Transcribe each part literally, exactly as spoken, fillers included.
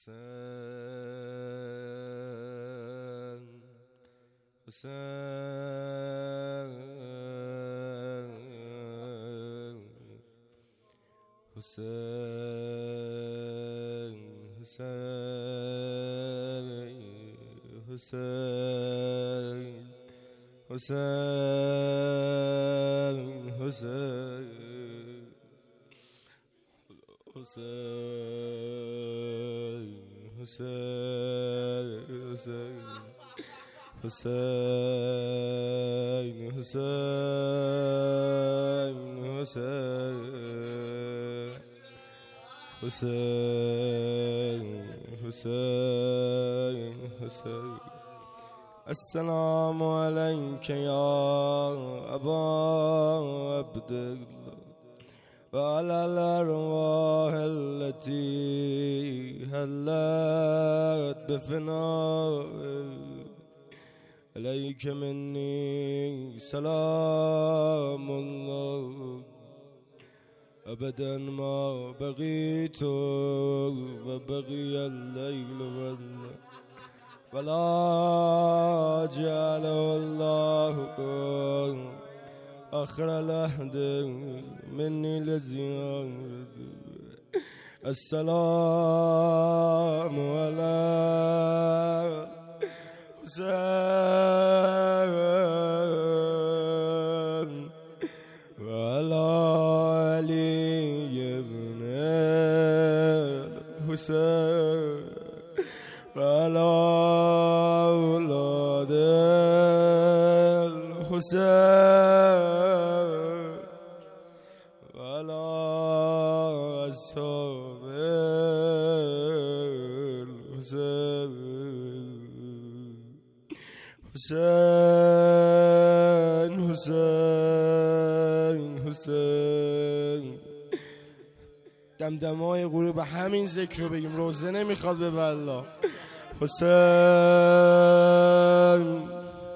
حسین حسین حسین حسین حسین حسین حسین حسین حسین حسین حسین حسین حسین حسین حسین السلام علیک یا ابا عبدالله وعلى الأرواح التي هلت بفنائك عليك مني سلام الله أبدا ما بقيت وبقي الليل والنهار ولا جعله الله آخر العهد مني لزيارة السلام على حسين وعلى علي بن الحسين وعلى أولاد الحسين وعلى أصحاب الحسين حسين حسین حسین دمدمای غروب همین ذکر رو بگیم، روزه نمیخواد به والله. حسین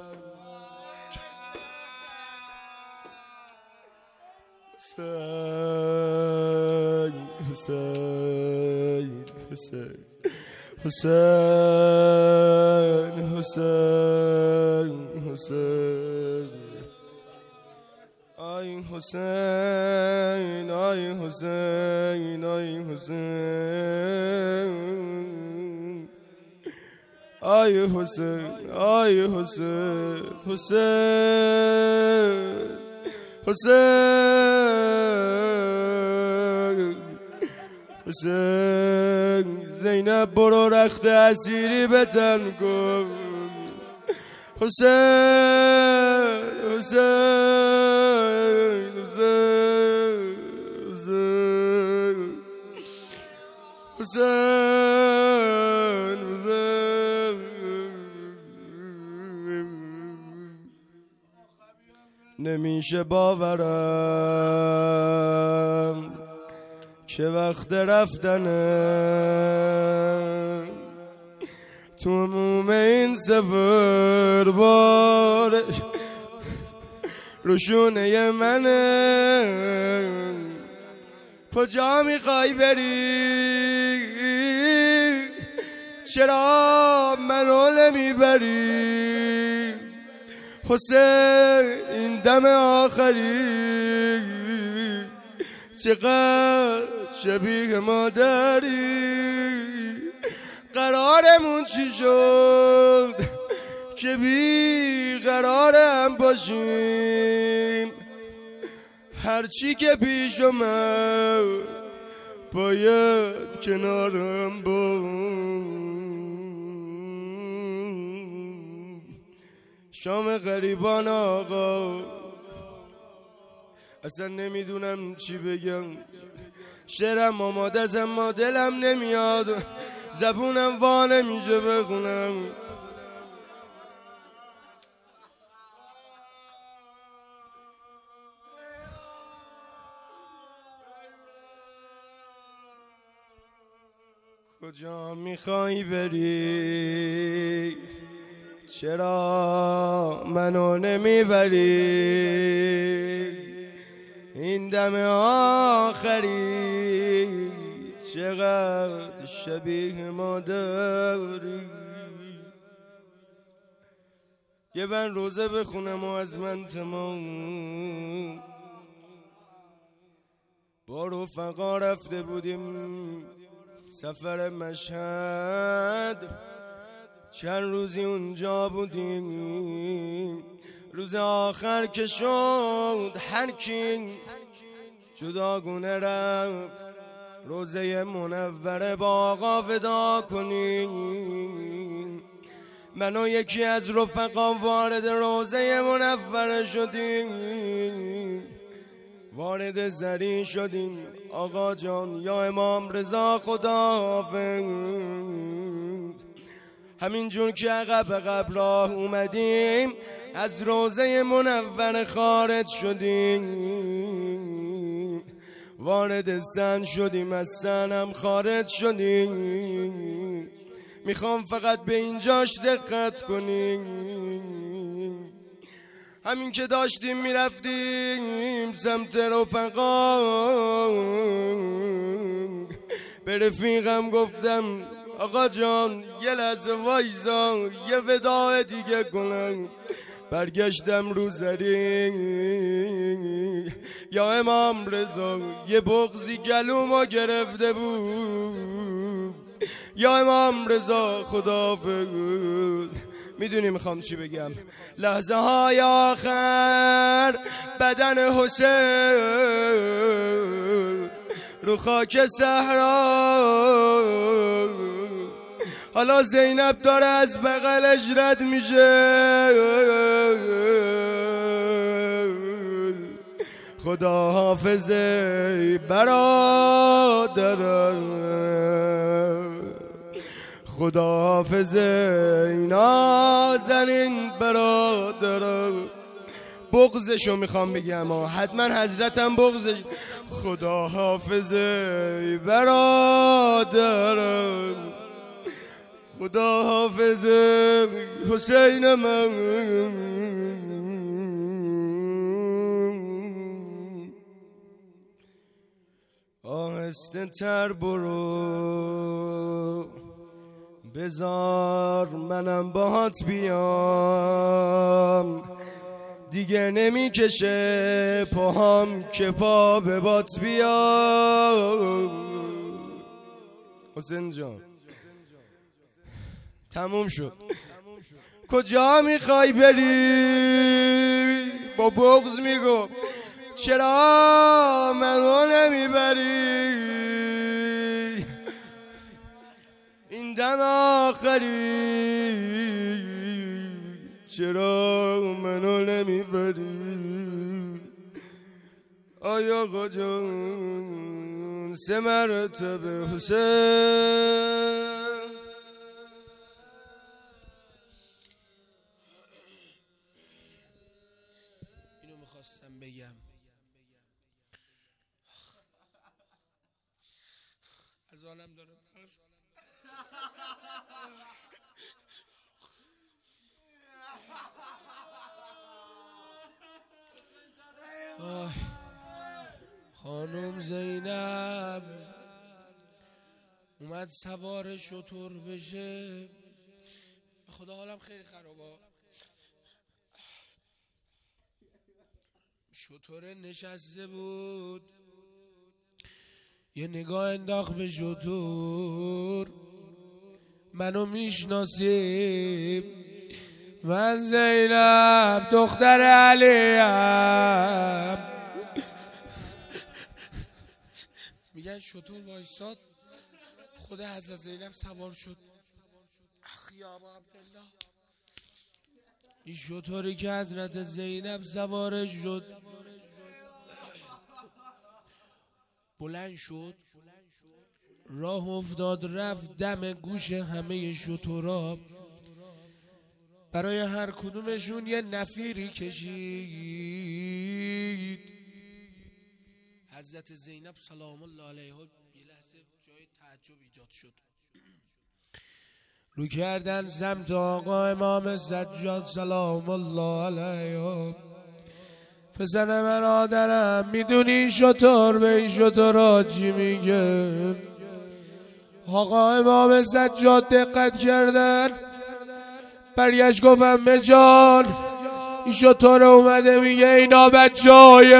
حسین حسین حسین حسین حسین آی حسین آی حسین آی حسین آی حسین آی حسین حسین حسین حسین زینب برو رخت اسیری بتن کن. حسین حسین حسین حسین حسین حسین نمیشه باورم که وقت رفتنه تو عموم این سفر بارش روشونه منه. کجا میخوای بری؟ چرا منو نمیبری؟ حسین این دم آخری چقدر شبیه مادری. قرارمون چی شد که بی قرارم باشیم؟ هرچی که پیش اومد باید کنارم بود. شام غریبان آقا اصلا نمیدونم چی بگم. شعرم آماده از اما دلم نمیاد، زبونم وا نمیشه بخونم. کجا میخوای بری؟ چرا منو نمیبری؟ این دم آخری چقدر شبیه مادری. یه بند روزه بخونم و از من تمام. با رفقا رفته بودیم سفر مشهد، چند روزی اونجا بودیم. روز آخر که شد هر کی جداگونه رفت، روزه منوره با آقا ودا کنیم. من و یکی از رفقا وارد روزه منوره شدیم، وارد زری شدیم. آقا جان یا امام رضا خداحافظ. همینجور که عقب عقب راه اومدیم از روزه منور خارج شدیم، وارد سن شدیم، از سن هم خارج شدیم. میخوام فقط به اینجاش دقت کنیم. همین که داشتیم میرفتیم سمت رفقا، به رفیقم گفتم آقا جان یه لحظه وایسا یه وداع دیگه کنم. برگشتم رو زری، یا امام رضا یه بغضی گلومو گرفته بود. یا امام رضا خداحافظ. میدونی میخوام چی بگم؟ لحظه های آخر بدن حسین رو خاک صحرا، حالا زینب داره از بغلش رد میشه. خدا حافظ برادرم، خدا حافظ نازنین برادرم. بغضشو میخوام بگم ها، حتما حضرتم بغضش. خدا حافظ برادرم، خدا حافظ حسین من. آهسته تر برو بذار منم باهات بیام، دیگه نمیکشه پاهام که پا به بات بیام. حسین جان تموم شد. کجا میخوای بری؟ با بغض میگو چرا منو نمیبری؟ این دم آخری چرا منو نمیبری؟ آیا آقا جان سه مرتبه حسین. اینو میخواستم بگم. از آنم داره پس خانم زینب اومد سوار شتر بشه. خدا حالم خیلی خرابه. شتر نشسته بود، یه نگاه انداخت به شتر. منو میشناسی؟ من زینب دختر علیم. میگن شتر وایساد، خود حضرت زینب سوار شد. اخ یا ابا عبدالله، این شتری که حضرت زینب سوارش شد بلند شد، راه افتاد رفت دم گوش همه شترها، برای هر کدومشون یه نفیری کشید. حضرت زینب سلام الله علیها یه لحظه جای تعجب ایجاد شد. رو کردن سمت آقا امام سجاد سلام الله علیه. پسر برادرم میدونی شطور به این شطورا چی میگه؟ آقا امام سجاد دقت کردن، برگشت گفت عمه جان این شطور اومده میگه اینا بچه های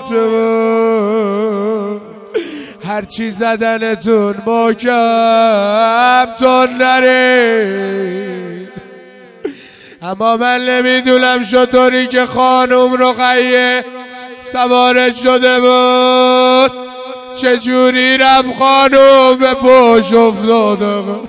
فاطمه، هرچی زدنتون محکم تون نره. اما من نمیدونم شطوری که خانم رقیه سوارش شده بود چجوری رفت خانم به پشت افتاده.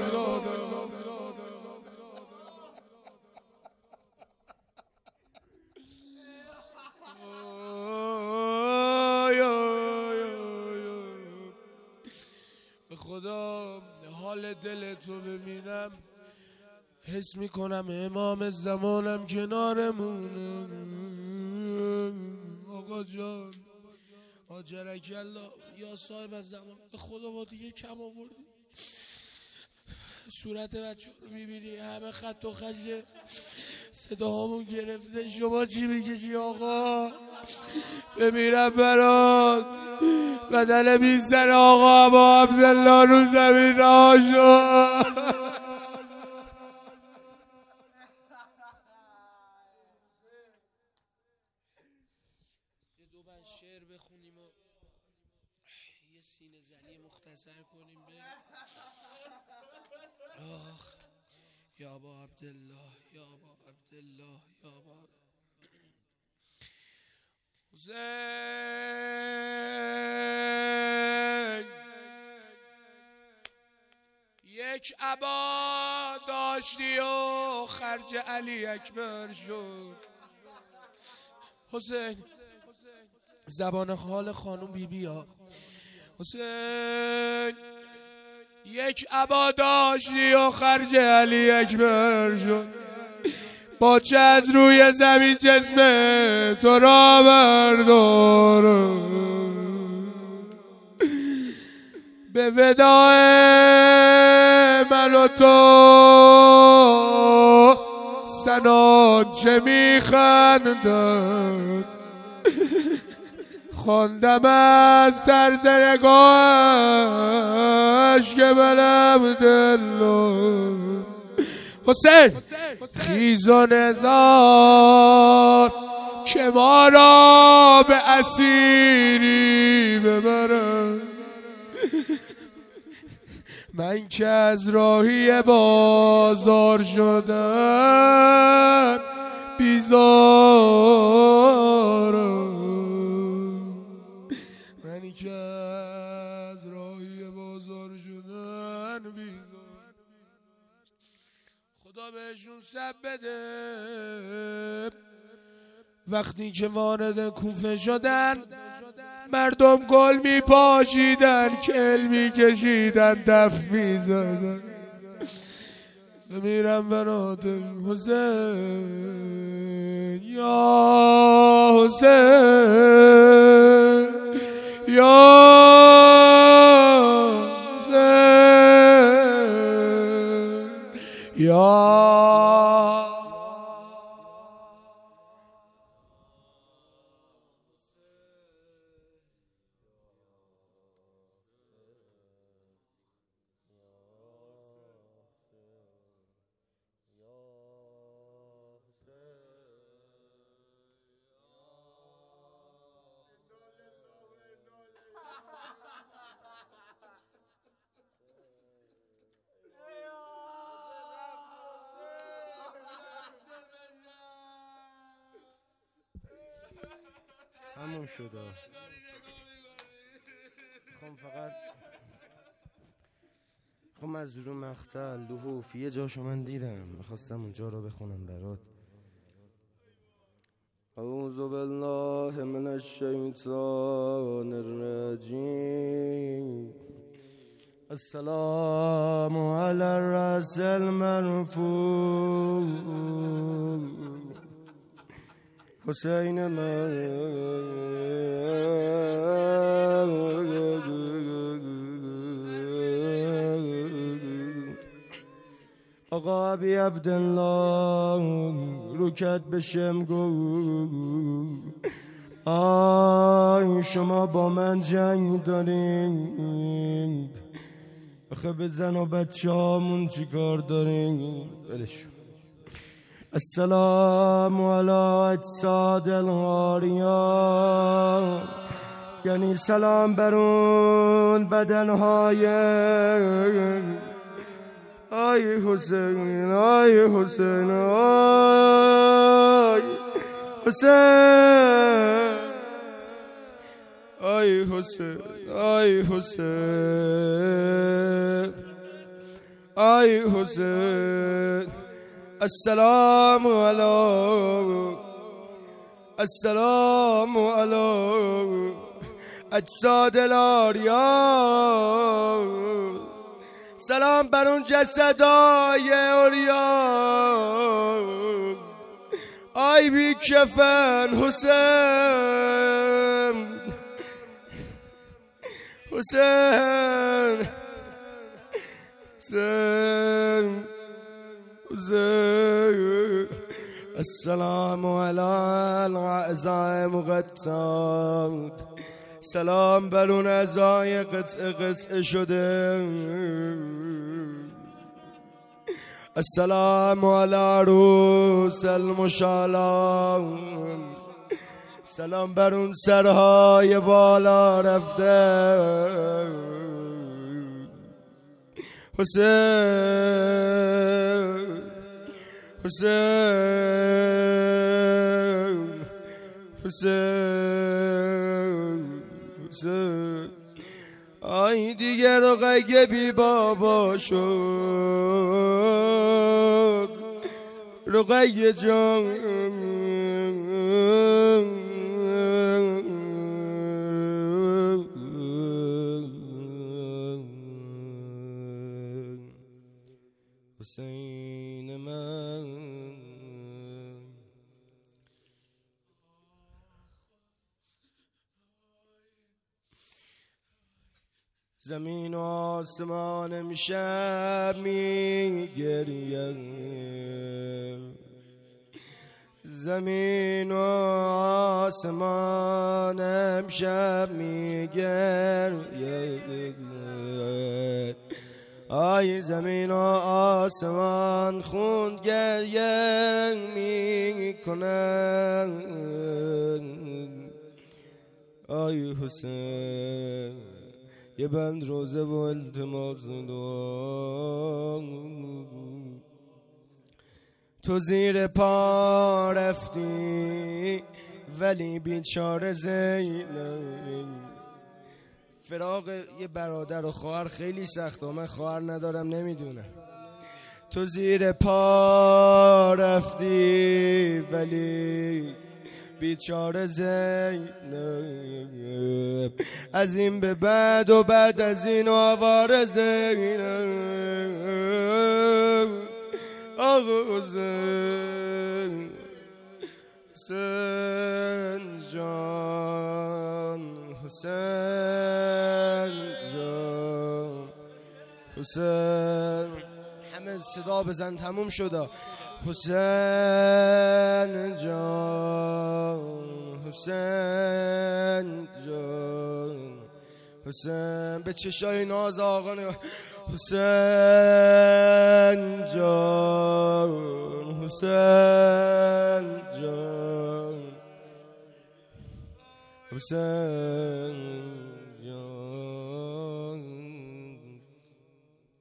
به خدا حال دل تو ببینم حس میکنم امام زمانم کنارمونه. آقا جان آجرک الله یا صاحب از زمان، به خدا با دیگه کم آوردی. صورت بچه رو میبینی همه خط و خشه، صداهامون گرفته. شما چی میکشی آقا؟ بمیرم برات. بدن بیزن آقا ابا عبدالله رو زمین رها شد. شعر بخونیم و یه سینه زنی مختصر کنیم به آخ یا ابا عبدالله یا ابا عبدالله یا ابا حسین. یک ابا داشتی و خرج علی اکبر شد. حسین زبان حال خانم بی بی ها. حسین یک ابا داشتی و خرج علی اکبر شد، با چه از روی زمین جسم تو را برداره. به وداع من و تو سنان چه میخندد، خواندم از طرز نگاهش که بلم دلم. حسین خیز و نزار که ما را به اسیری ببرم، من که از راهی بازار شدم بیزارم، منی که از راهی بازار شدن بیزار. خدا بهشون سب بده وقتی که وارد کوفه شدن مردم گل می پاشیدن، کل می کشیدن، دف می زدن. بمیرم برات حسین یا حسین یا حسین یا همون شده. خب فقط خب از رو مختل لحوف یه جاشو من دیدم، میخواستم اونجا رو بخونم برات. اعوذ بالله من الشیطان الرجیم. السلام علی الرأس المرفوع حسین من. آقا ابی عبدالله روکت بشم گو، آی شما با من جنگ دارین، آخه به زن و بچه هامون چی کار داریم؟ بلش. السلام علی اجساد الغاریان، یعنی سلام برون بدنهای آی حسین، آی حسین، آی حسین، آی حسین، آی حسین، آی حسین. السلام علی السلام علی اجساد الاریان، سلام بر اون جسدای اوریان. آی بی کفن حسین، حسین، حسین، حسین. السلام علی الاعضاء مقطعات، سلام بر اون اعضای قطع قطع شده. السلام علی عروس المشالان، سلام بر اون سرهای بالا رفته. حسین، حسین، حسین، حسین. آی دیگر رقیه بی بابا شد، رقیه جان. حسین من زمین و آسمان امشب می گریم، زمین و آسمان امشب می گریم. آی زمین و آسمان خون گریه می کنن. آی حسین یه بند روزه و التماس دعا، تو زیر پا رفتی ولی بیچاره زینب. فراق یه برادر و خواهر خیلی سخته، من خواهر ندارم نمیدونم. تو زیر پا رفتی ولی بیچاره زینب، از این به بعد و بعد از این آواره زینب. آقا حسین، حسین جان، حسین جان، حسین. همه صدا بزن تموم شده. حسین جان، حسین جان، حسین. به چشای ناز آقا نگاه. حسین جان،